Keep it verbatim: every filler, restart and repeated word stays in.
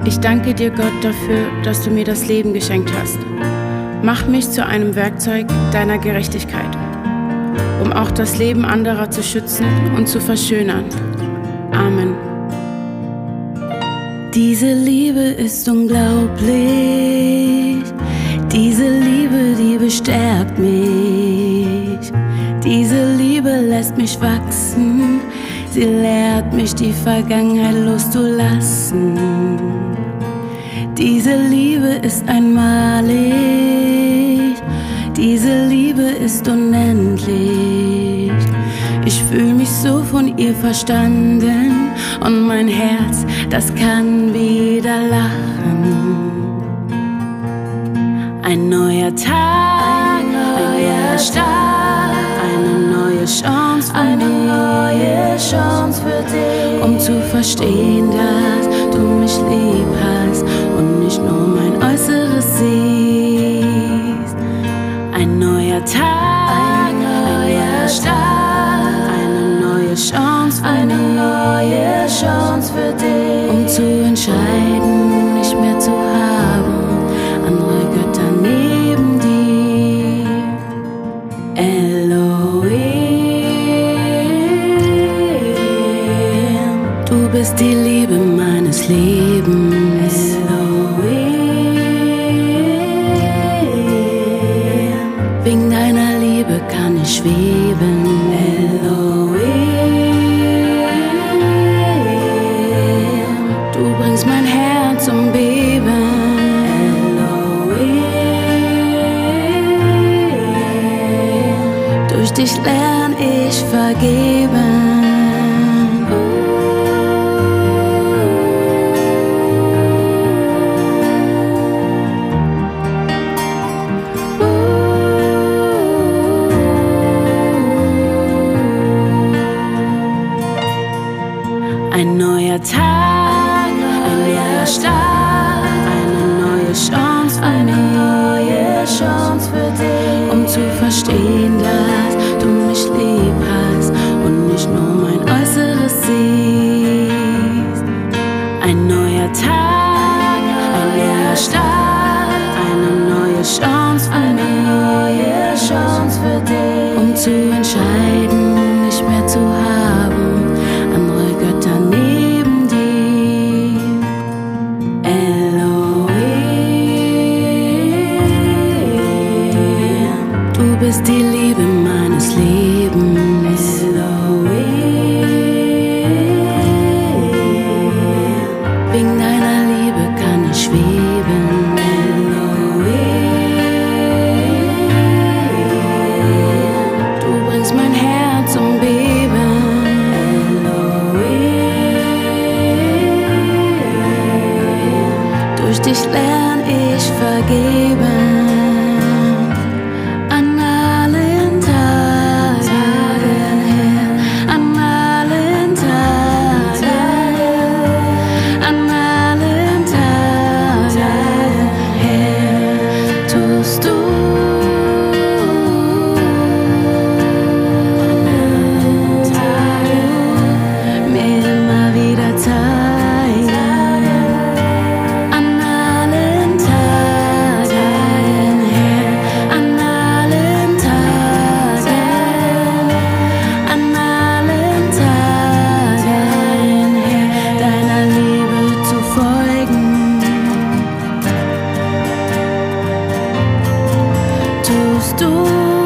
Ich danke dir, Gott, dafür, dass du mir das Leben geschenkt hast. Mach mich zu einem Werkzeug deiner Gerechtigkeit, um auch das Leben anderer zu schützen und zu verschönern. Amen. Diese Liebe ist unglaublich, diese Liebe, die bestärkt mich. Diese Liebe lässt mich wachsen, sie lehrt mich, die Vergangenheit loszulassen. Diese Liebe ist einmalig, diese Liebe ist unendlich. Ich fühle mich so von ihr verstanden und mein Herz, das kann wieder lachen. Ein neuer Tag, ein neuer Start, eine neue Chance für eine mich, neue Chance für dich, um zu verstehen, dass du mich lieb hast und nicht nur mein Äußeres siehst. Ein neuer Tag, ein neuer Start, eine neue Chance für eine mich, neue Chance für dich, um zu entscheiden, nicht mehr zu haben andere Götter neben dir. Elohim, du bist die Liebe meines Lebens. Elohim, wegen deiner Liebe kann ich schweben. Elohim, du bringst mein Herz zum Beben. Durch dich lern ich vergeben. Ein neuer Tag, ein neuer Start, eine neue Chance für eine mich, neue Chance für dich, um zu verstehen, dass du mich lieb hast und nicht nur mein Äußeres siehst. Ein neuer Tag, ein neuer Start, eine neue Chance für eine mich, neue Chance für dich, um zu entscheiden, nicht mehr zu haben andere Götter neben dir. Elohim, du bist die Liebe meines Lebens. Elohim, wegen deiner Liebe kann ich schweben. Elohim, du bringst mein Herz zum Beben. Elohim, durch dich lern ich vergeben. An allen Tagen, an allen Tagen, an allen Tagen, Herr, tust du mir immer wieder zeigen. An allen Tagen, Herr, an allen Tagen, an allen Tagen, Herr, deiner Liebe zu folgen. Tust du